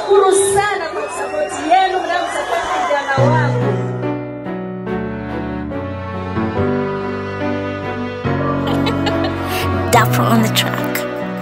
Nawashukuru sana kwa support yenu mnaomsupport vijana wangu. Dapper on the track.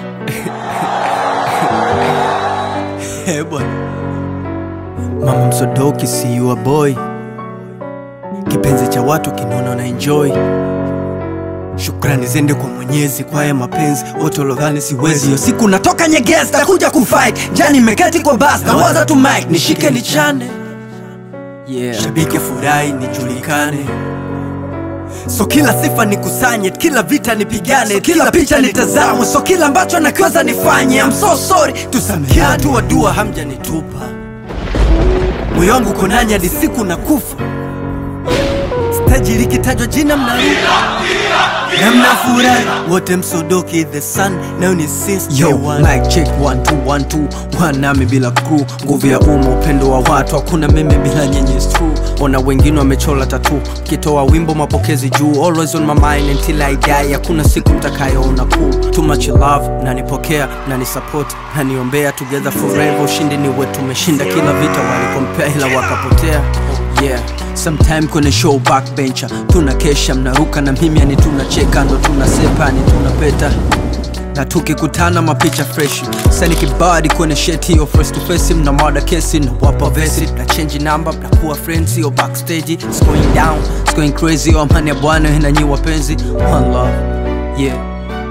Hey boy, Mama Msodoki, see you a boy. Kipenzi cha watu kinona na enjoy. Shukrani zende kwa Mwenyezi kwa ya mapenzi wote walodhani siwezi. Hiyo siku natoka Nyegezi takuja kufight. Jani meketi kwa bus na waza tu mic nishike nichane. Yeah, shabiki furahi nijulikane. So kila sifa nikusanye, kila vita nipigane, so kila picha nitazamwe, so kila ambacho nakiweza nifanye. I'm so sorry, tusameheane tu wadua hamja nitupa. Moyo wangu konanya hadi siku nakufa. Stage likitajwa jina mnaruka na mnafurahi wote. Msodoki the sun now ni since day one. Mic check 1 2 1 2 1 nami bila crew. Nguvu ya upendo wa watu hakuna meme bila nyenye is true. Ona wengine wamechola tattoo kitoa wimbo mapokezi juu. Always on my mind until I die. Hakuna siku mtakayoona cool. Too much love na nipokea na ni support na niombea. Together forever ushindi ni wetu. Tumeshinda kila vita walikompea ila wakapotea. Yeah, sometime kwenye show backbencher tunakesha mnaruka na mimi yani tunacheka ndo tunasepa ni tunapeta. Na tukikutana mapicha fresh sani kibadi kwenye sheti yo first to face mna mada kesi na wapa vesi na change number na kuwa friends yo backstage. It's going down, it's going crazy. Yo amani ya bwana hina nyi wapenzi. One love, yeah.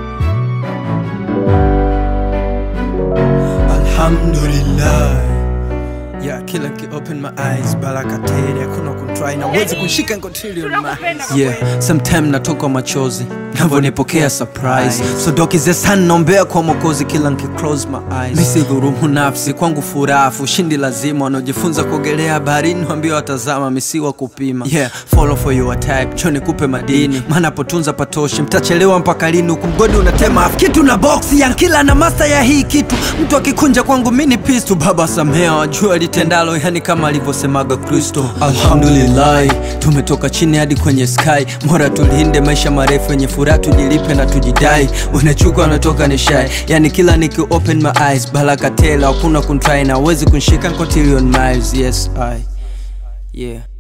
Alhamdulillah. Yeah, kila ki open my eyes baraka tele hakuna kuntry na wezi kunshika ngotili on my eyes. Yeah, sometime natoka machozi navonipokea surprise. So doki ze sana nombea kwa Mwokozi kila nki close my eyes. Misi dhurumu nafsi kwangu furafu ushindi lazima. Wanaojifunza kuogelea baharini wambia watazama misiwa kupima. Yeah, follow for your type choni kupe madini maana potunza patoshi. Mtachelewa mpaka lini huku mgodi unatema afu kitu na boxi ya kila na master ya hii kitu. Mtu akikunja kwangu mini peace tu baba samea wajua litendalo yani kama alivyosemaga Kristo. Alhamdulillah tumetoka chini hadi kwenye sky. Mora tulinde maisha marefu yenye furaha tujilipe na tujidai. Unachuka wanatoka ni shy yani kila niki open my eyes baraka tele hakuna kuntry na wezi kunshika nko trillion miles. Yes I, yeah.